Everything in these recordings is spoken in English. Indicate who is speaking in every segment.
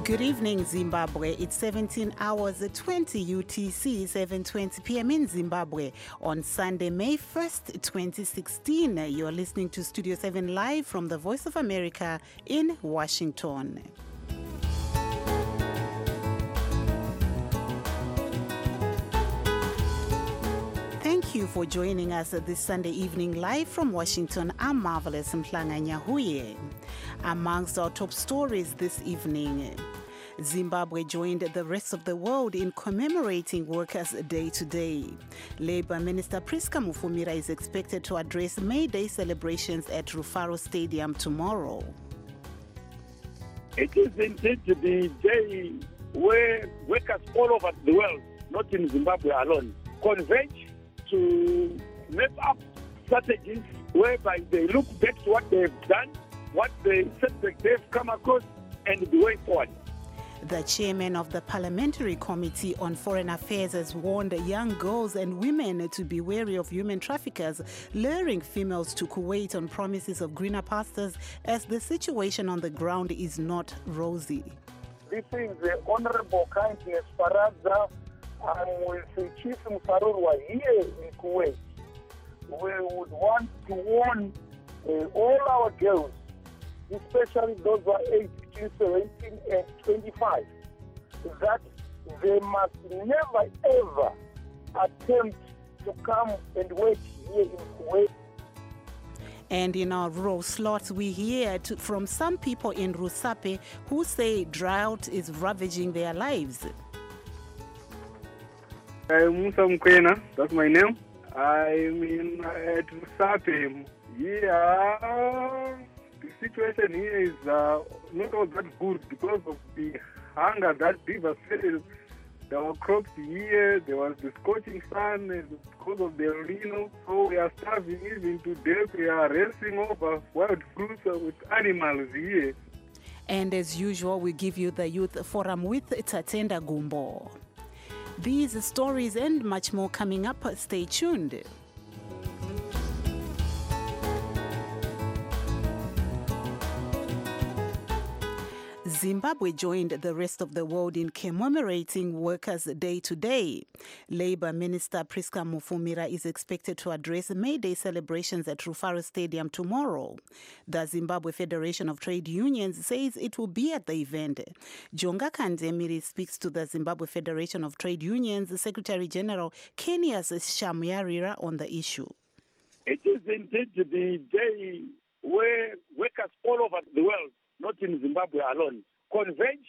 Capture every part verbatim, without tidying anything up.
Speaker 1: Good evening, Zimbabwe. It's seventeen hours twenty U T C, seven twenty p m in Zimbabwe on Sunday, May first, twenty sixteen. You're listening to Studio seven live from the Voice of America in Washington. Thank you for joining us this Sunday evening live from Washington. I'm Marvelous Mhlanga Nyahuye. Amongst our top stories this evening, Zimbabwe joined the rest of the world in commemorating Workers' Day today. Labour Minister Priska Mufumira is expected to address May Day celebrations at Rufaro Stadium tomorrow.
Speaker 2: It is indeed the day where workers all over the world, not in Zimbabwe alone, converge to make up strategies whereby they look back to what they've done, what they setback they've come across, and the way forward.
Speaker 1: The chairman of the Parliamentary Committee on Foreign Affairs has warned young girls and women to be wary of human traffickers luring females to Kuwait on promises of greener pastures as the situation on the ground is not rosy.
Speaker 3: This is the Honorable Kindness Faradza. I'm with Chief Mfarurwa here in Kuwait. We would want to warn uh, all our girls, especially those who are aged between seventeen and twenty-five, that they must never ever attempt to come and work here in Kuwait.
Speaker 1: And in our rural slots, we hear to, from some people in Rusape who say drought is ravaging their lives.
Speaker 4: I'm Musa Mkwena, that's my name. I'm in at Rusape. Yeah, the situation here is uh, not all that good because of the hunger that devastated our crops here. There was the scorching sun because of the El Nino. So we are starving even to death. We are racing over wild fruits with animals here.
Speaker 1: And as usual, we give you the Youth Forum with Tatenda Gumbo. These stories and much more coming up. Stay tuned. Zimbabwe joined the rest of the world in commemorating Workers' Day today. Labour Minister Priska Mufumira is expected to address May Day celebrations at Rufaro Stadium tomorrow. The Zimbabwe Federation of Trade Unions says it will be at the event. Jonga Kandemiri speaks to the Zimbabwe Federation of Trade Unions Secretary General Kenias Shamuyarira on the issue.
Speaker 2: It is indeed the day where workers all over the world, not in Zimbabwe alone, converge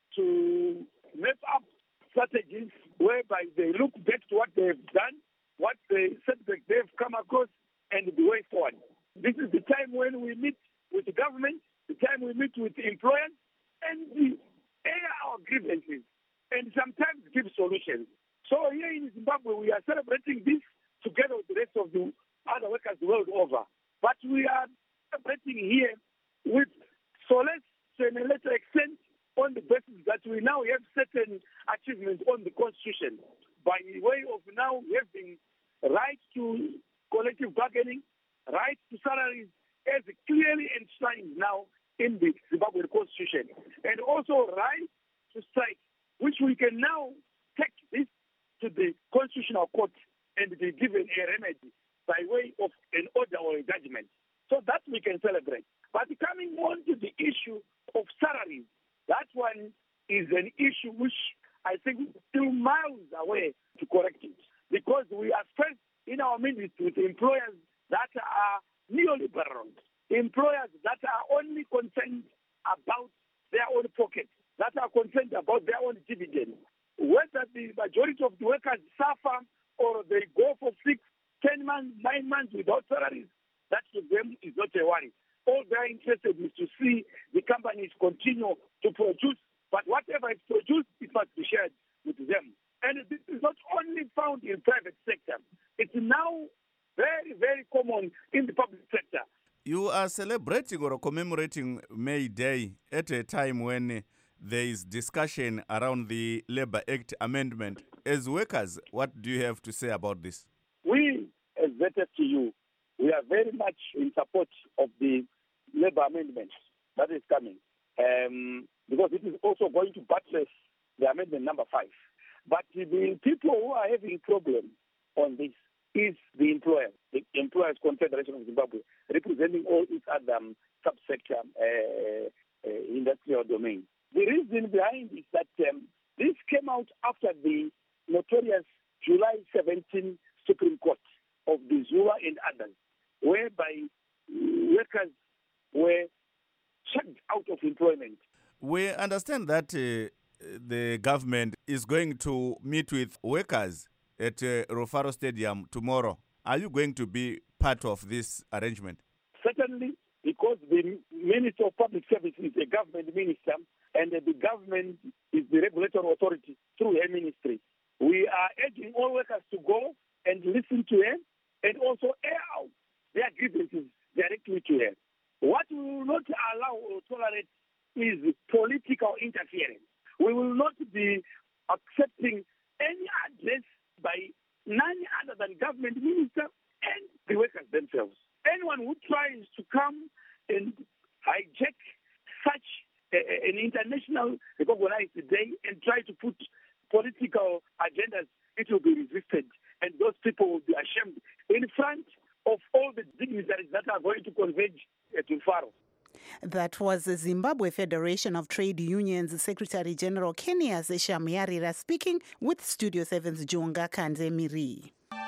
Speaker 2: to make up strategies whereby they look back to what they've done, what they setback they've come across, and the way forward. This is the time when we meet with the government, the time we meet with the employers, and we air our grievances, and sometimes give solutions. So here in Zimbabwe, we are celebrating this together with the rest of the other workers the world over. But we are celebrating here with solace to a lesser extent on the basis that we now have certain achievements on the Constitution by way of now having right to collective bargaining, right to salaries as clearly enshrined now in the Zimbabwe Constitution, and also right to strike, which we can now take this to the Constitutional Court and be given a remedy by way of an order or a judgment. So that we can celebrate. But coming on to the issue of salaries, that one is an issue which I think is still miles away to correct it. Because we are faced in our midst with employers that are neoliberal, employers that are only concerned about their own pockets, that are concerned about their own dividends. Whether the majority of the workers suffer or they go for six, ten months, nine months without salaries, that to them is not a worry. All they're interested is to see the companies continue to produce, but whatever is produced, it must be shared with them. And this is not only found in private sector. It's now very, very common in the public sector.
Speaker 5: You are celebrating or commemorating May Day at a time when there is discussion around the Labour Act amendment. As workers, what do you have to say about this?
Speaker 2: We, as vetted to you, we are very much in support of the Labour amendment that is coming, um, because it is also going going to buttress the amendment number five. But the people who are having problem on this is the employers, the Employers Confederation of Zimbabwe, representing all its other um, subsector uh, uh, industrial domain. The reason behind is that um, this came out after the notorious July seventeenth Supreme Court of the Zulu and others, whereby workers were chucked out of employment.
Speaker 5: We understand that uh, the government is going to meet with workers at uh, Rufaro Stadium tomorrow. Are you going to be part of this arrangement?
Speaker 2: Certainly, because the Minister of Public Service is a government minister and the government is the regulatory authority through her ministry. We are urging all workers to go and listen to her and also air out their grievances directly to her. What we will not allow or tolerate is political interference. We will not be accepting any address by none other than government minister and the workers themselves. Anyone who tries to come and hijack such a, an international recognized day and try to put political agendas, it will be resisted. And those people will be ashamed in front of all the dignitaries that are going to converge at Rufaro.
Speaker 1: That was the Zimbabwe Federation of Trade Unions Secretary General Kenias Shamyarira speaking with Studio seven's Jonga Kanzemiri.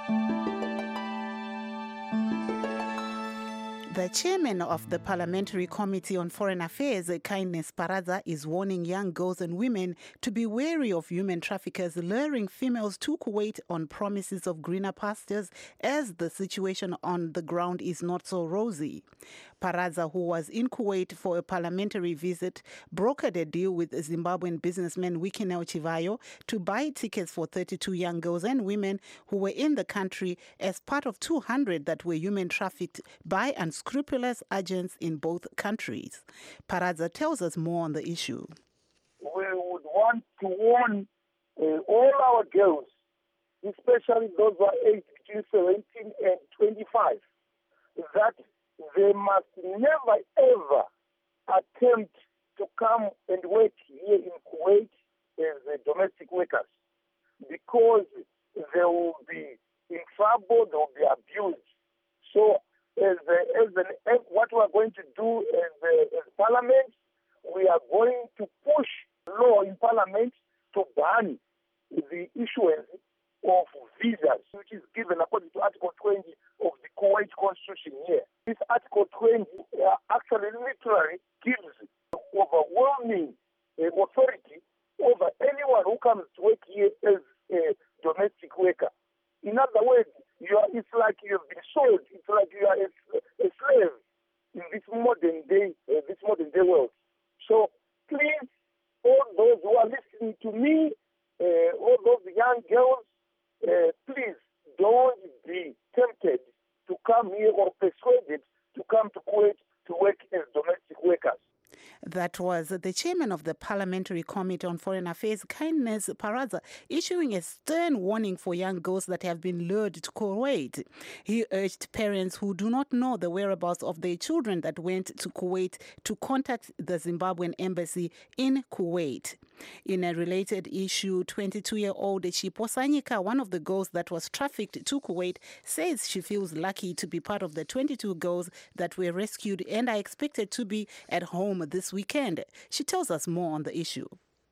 Speaker 1: The chairman of the Parliamentary Committee on Foreign Affairs, Kindness Paradza, is warning young girls and women to be wary of human traffickers luring females to Kuwait on promises of greener pastures as the situation on the ground is not so rosy. Paradza, who was in Kuwait for a parliamentary visit, brokered a deal with Zimbabwean businessman Wikinel Chivayo to buy tickets for thirty-two young girls and women who were in the country as part of two hundred that were human trafficked by unscrupulous agents in both countries. Paradza tells us more on the issue.
Speaker 3: We would want to warn uh, all our girls, especially those who are aged between seventeen and twenty-five, that they must never ever attempt to come and work here in Kuwait as uh, domestic workers, because they will be in trouble, they will be abused. So as, uh, as an, as what we are going to do as, uh, as Parliament, we are going to push law in Parliament to ban the issuance of visas, which is given according to Article twenty of the Kuwait Constitution here. This Article twenty uh, actually literally gives overwhelming uh, authority over anyone who comes to work here as a domestic worker. In other words, you are, it's like you've been sold. It's like you are a, a slave in this modern day, uh, this modern day world. So please, all those who are listening to me, uh, all those young girls, uh, please don't be tempted to come here or persuaded to come to Kuwait to work as domestic workers.
Speaker 1: That was the chairman of the Parliamentary Committee on Foreign Affairs, Kindness Paradza, issuing a stern warning for young girls that have been lured to Kuwait. He urged parents who do not know the whereabouts of their children that went to Kuwait to contact the Zimbabwean embassy in Kuwait. In a related issue, twenty-two-year-old Chipo Sanyika, one of the girls that was trafficked to Kuwait, says she feels lucky to be part of the twenty-two girls that were rescued and are expected to be at home this weekend. She tells us more on the issue.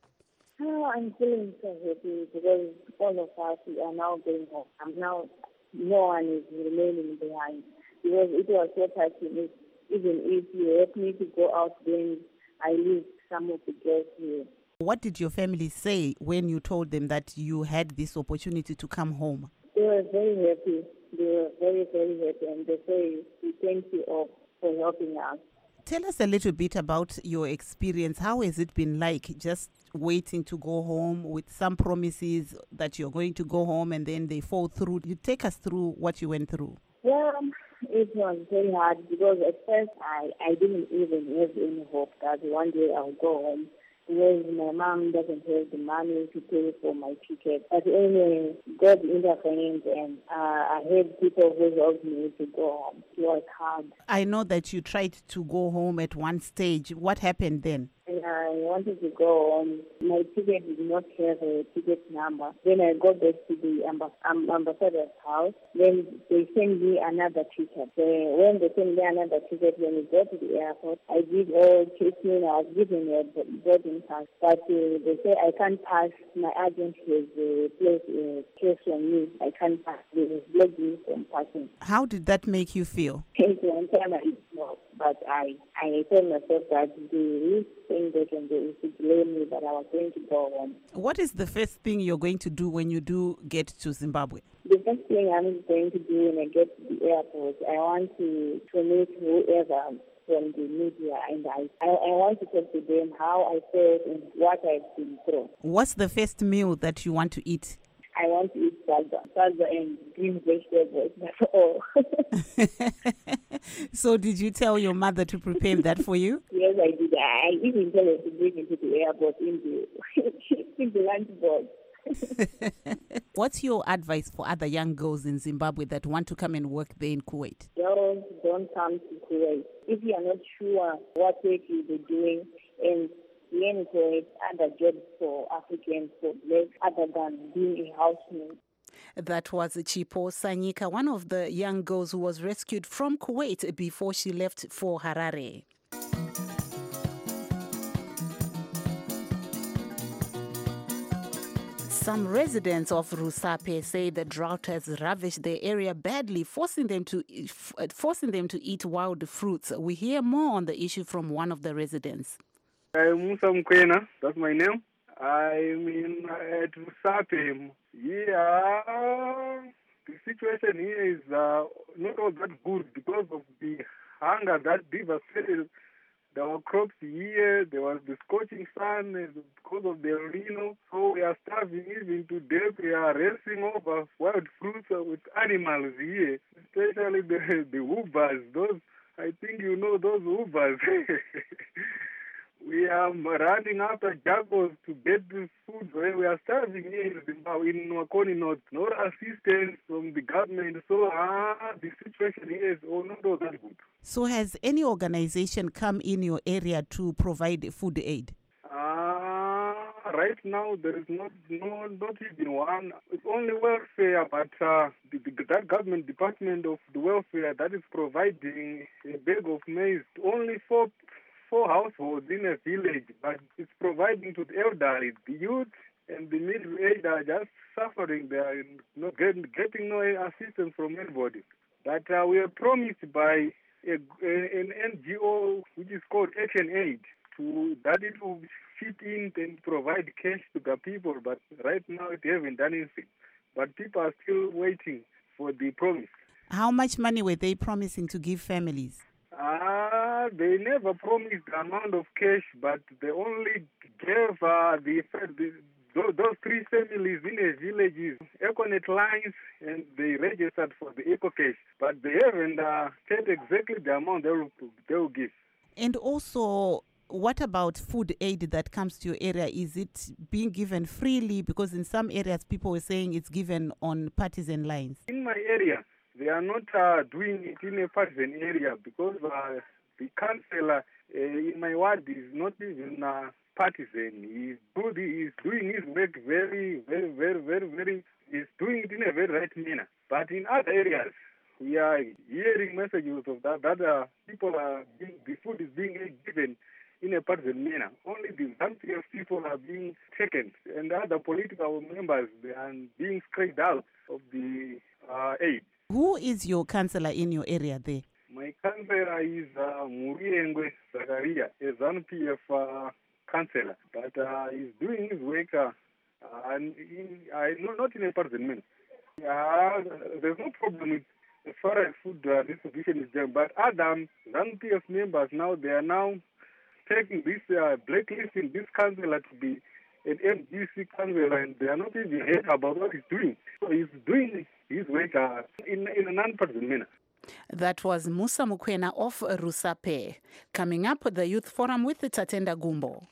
Speaker 6: Oh, I'm feeling so happy because all of us we are now going home. I'm now, no one is remaining behind, because it was so touching. Even if you help me to go out, then I leave some of the girls here.
Speaker 1: What did your family say when you told them that you had this opportunity to come home?
Speaker 6: They were very happy. They were very, very happy, and they say, we thank you all for helping us.
Speaker 1: Tell us a little bit about your experience. How has it been like just waiting to go home with some promises that you're going to go home and then they fall through? You take us through what you went through.
Speaker 6: Yeah, it was very hard because at first I, I didn't even have any hope that one day I'll go home, because my mom doesn't have the money to pay for my ticket. But anyway, God intervened, and uh, I had people who helped me to go home. It was hard.
Speaker 1: I know that you tried to go home at one stage. What happened then?
Speaker 6: And I wanted to go on, my ticket did not have a ticket number. Then I got back to the amb- amb- ambassador's house. Then they sent me another ticket. They, when they sent me another ticket, when we got to the airport, I did all checking. I was given a boarding pass. But uh, they say I can't pass. My agent has uh, placed a case on me. I can't pass. They blocked me from passing.
Speaker 1: How did that make you feel?
Speaker 6: It's one time I know, but I, I told myself that the least thing they can do is to blame me, that I was going to go home.
Speaker 1: What is the first thing you're going to do when you do get to Zimbabwe?
Speaker 6: The first thing I'm going to do when I get to the airport, I want to, to meet whoever from the media, and I, I, I want to talk to them how I felt and what I've been through.
Speaker 1: What's the first meal that you want to eat?
Speaker 6: I want to eat salsa, salsa and green vegetables, that's all. So
Speaker 1: did you tell your mother to prepare that for you?
Speaker 6: Yes, I did. I even told her to bring it to the airport in the, in the lunchbox.
Speaker 1: What's your advice for other young girls in Zimbabwe that want to come and work there in Kuwait?
Speaker 6: Girls, don't come to Kuwait. If you are not sure what work you'll be doing, and in Kuwait, other jobs for Africans, for blacks, other than being a housemaid.
Speaker 1: That was Chipo Sanyika, one of the young girls who was rescued from Kuwait before she left for Harare. Some residents of Rusape say the drought has ravaged their area badly, forcing them to forcing them to eat wild fruits. We hear more on the issue from one of the residents.
Speaker 4: I'm Musa Mkwena, that's my name. I'm in at Rusape. Yeah, the situation here is uh, not all that good because of the hunger that devastated our crops here. There was the scorching sun because of the El Nino. So we are starving even to death. We are racing over wild fruits with animals here, especially the, the hoobers. Those, I think you know those hoobers. We are running after jackals to get this food. We are starving here in Zimbabwe, in Nwakoni North. No assistance from the government. So ah, the situation here is oh, not all that good.
Speaker 1: So has any organization come in your area to provide food aid?
Speaker 4: Uh, right now, there is not no, not even one. It's only welfare, but uh, the, the, that government department of the welfare that is providing a bag of maize only for four households in a village, but it's providing to the elderly, the youth, and the middle-aged are just suffering. They are not getting, getting no assistance from anybody. But uh, we are promised by a, a, an N G O which is called Action Aid to that it will fit in and provide cash to the people. But right now it hasn't done anything. But people are still waiting for the promise.
Speaker 1: How much money were they promising to give families?
Speaker 4: Ah, uh, they never promised the amount of cash, but they only gave uh, the, the those, those three families in a villages Econet lines, and they registered for the EcoCash, but they haven't uh, said exactly the amount they will they will give.
Speaker 1: And also, what about food aid that comes to your area? Is it being given freely? Because in some areas, people were saying it's given on partisan lines.
Speaker 4: In my area, they are not uh, doing it in a partisan area because uh, the councillor uh, in my ward is not even uh, partisan. He's, good, he's doing his work very, very, very, very, very, he's doing it in a very right manner. But in other areas, we are hearing messages of that, that uh, people are being, the food is being given in a partisan manner. Only the Zambian people are being taken, and other political members, they are being scraped out of the uh, aid.
Speaker 1: Who is your councillor in your area there?
Speaker 4: My councillor is uh, Muriengwe Zakaria, a ZANU P F uh, councillor, but uh, he's doing his work uh, and he, uh, no, not in a partisan manner. Uh, there's no problem with as far as food uh, distribution is done, but other ZANU P F members now, they are now taking this, uh, blacklisting this councillor to be an M D C councillor, and they are not even heard about what he's doing. So he's doing his work uh, in, in a non-partisan manner.
Speaker 1: That was Musa Mukwena of Rusape. Coming up, the Youth Forum with Tatenda Gumbo.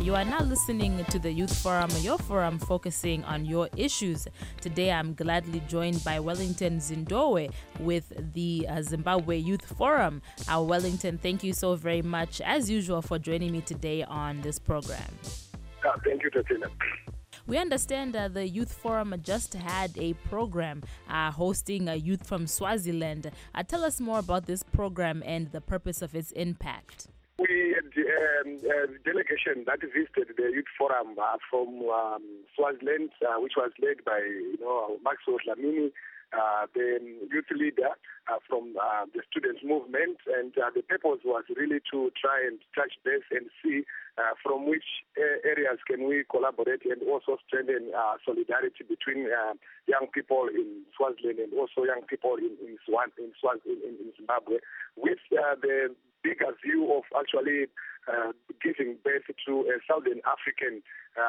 Speaker 7: You are now listening to the Youth Forum, your forum focusing on your issues. Today, I'm gladly joined by Wellington Zindowe with the uh, Zimbabwe Youth Forum. Uh, Wellington, thank you so very much, as usual, for joining me today on this program.
Speaker 3: Uh, thank you, Tatina.
Speaker 7: We understand uh, the Youth Forum just had a program uh, hosting a youth from Swaziland. Uh, tell us more about this program and the purpose of its impact.
Speaker 3: We had um, a delegation that visited the Youth Forum uh, from um, Swaziland, uh, which was led by you know Maxwell Dlamini, uh, the youth leader uh, from uh, the students' movement, and uh, the purpose was really to try and touch base and see uh, from which uh, areas can we collaborate and also strengthen uh, solidarity between uh, young people in Swaziland and also young people in in, Swaz- in, Swaz- in, in Zimbabwe, with uh, the bigger view of actually uh, giving birth to a Southern African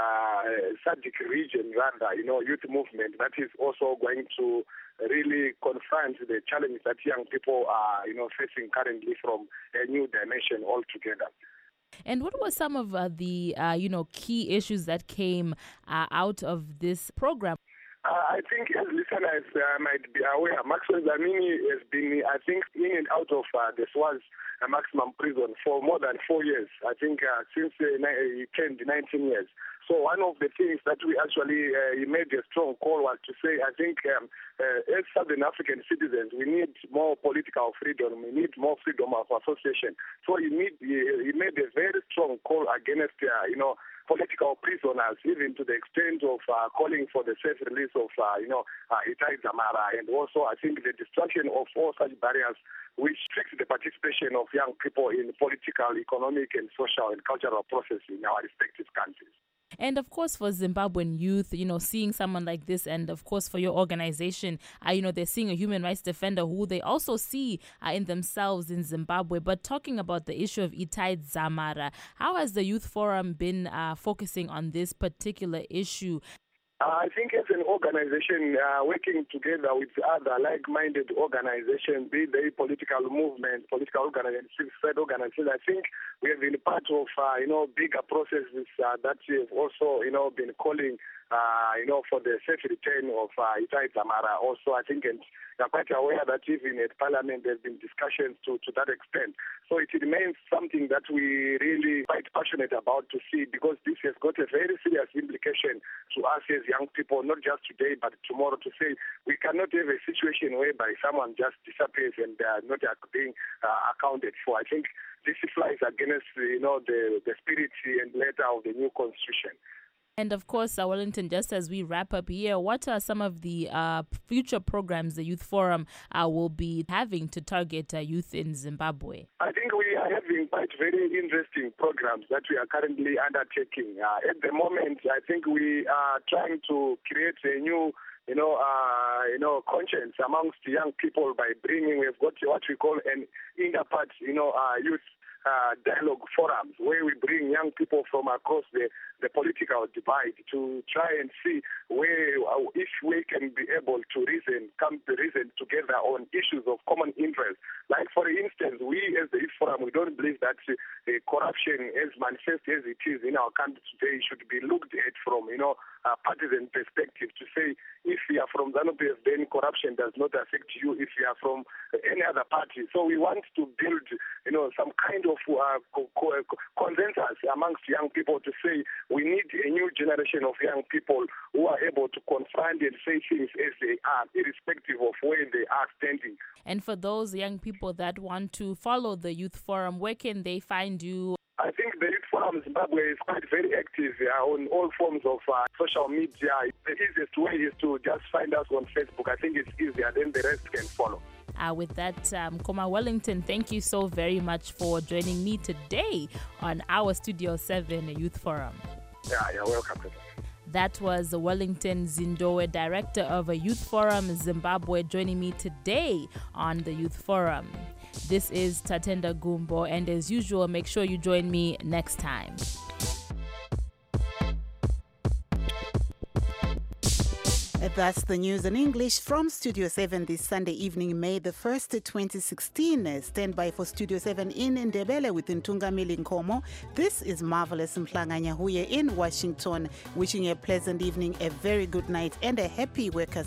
Speaker 3: uh, S A D C region, rather, you know, youth movement that is also going to really confront the challenges that young people are, you know, facing currently from a new dimension altogether.
Speaker 7: And what were some of uh, the, uh, you know, key issues that came uh, out of this program?
Speaker 3: Uh, I think as listeners uh, might be aware, Maxwell Dlamini has been, I think, in and out of uh, the Swaz uh, maximum prison for more than four years. I think uh, since uh, he came to nineteen years. So one of the things that we actually uh, he made a strong call was to say, I think um, uh, as Southern African citizens, we need more political freedom. We need more freedom of association. So he made, he, he made a very strong call against, uh, you know, political prisoners, even to the extent of uh, calling for the safe release of, uh, you know, uh, Itai Dzamara, and also I think the destruction of all such barriers which restrict the participation of young people in political, economic, and social and cultural processes in our respective countries.
Speaker 7: And of course, for Zimbabwean youth, you know, seeing someone like this, and of course for your organization, uh, you know, they're seeing a human rights defender who they also see uh, in themselves in Zimbabwe. But talking about the issue of Itai Dzamara, how has the Youth Forum been uh, focusing on this particular issue?
Speaker 3: Uh, I think as an organization, uh, working together with other like-minded organizations, be they political movements, political organizations, civil organizations, I think we have been part of, uh, you know, bigger processes uh, that we have also, you know, been calling, uh, you know, for the safe return of uh, Itai Dzamara. Also, I think, and I'm quite aware that even at Parliament there have been discussions to, to that extent. So it remains something that we really quite passionate about to see, because this has got a very serious implication to us as young people, not just today but tomorrow, to say we cannot have a situation whereby someone just disappears and they are not being uh, accounted for. I think this flies against, you know, the, the spirit and letter of the new constitution.
Speaker 7: And of course, uh, Wellington, just as we wrap up here, what are some of the uh, future programs the Youth Forum uh, will be having to target uh, youth in Zimbabwe?
Speaker 3: I think we are having quite very interesting programs that we are currently undertaking. Uh, at the moment, I think we are trying to create a new you know, uh, you know, conscience amongst young people by bringing, we've got what we call an inter-part, you know, uh, youth Uh, dialogue forums, where we bring young people from across the, the political divide to try and see where, uh, if we can be able to reason, come to reason together on issues of common interest. Like, for instance, we as the Youth Forum, we don't believe that uh, corruption, as manifest as it is in our country today, should be looked at from, you know, a partisan perspective, to say if you are from ZANU-P F, then corruption does not affect you if you are from any other party. So we want to build, you know, some kind of uh, co- co- consensus amongst young people to say we need a new generation of young people who are able to confront and say things as they are, irrespective of where they are standing.
Speaker 7: And for those young people that want to follow the Youth Forum, where can they find you?
Speaker 3: I think the Youth Forum Zimbabwe is quite very active uh, on all forms of uh, social media. The easiest way is to just find us on Facebook. I think it's easier, then the rest can follow.
Speaker 7: Uh, with that, um, Koma Wellington, thank you so very much for joining me today on our Studio seven Youth Forum.
Speaker 3: Yeah, you're welcome.
Speaker 7: That was Wellington Zindowe, Director of a Youth Forum Zimbabwe, joining me today on the Youth Forum. This is Tatenda Gumbo, and as usual, make sure you join me next time.
Speaker 1: That's the news in English from Studio seven this Sunday evening, May the first, twenty sixteen. Stand by for Studio seven in Ndebele with Ntungamili Nkomo. This is Marvelous Mhlanga Nyahuye in Washington, wishing you a pleasant evening, a very good night, and a happy Workers'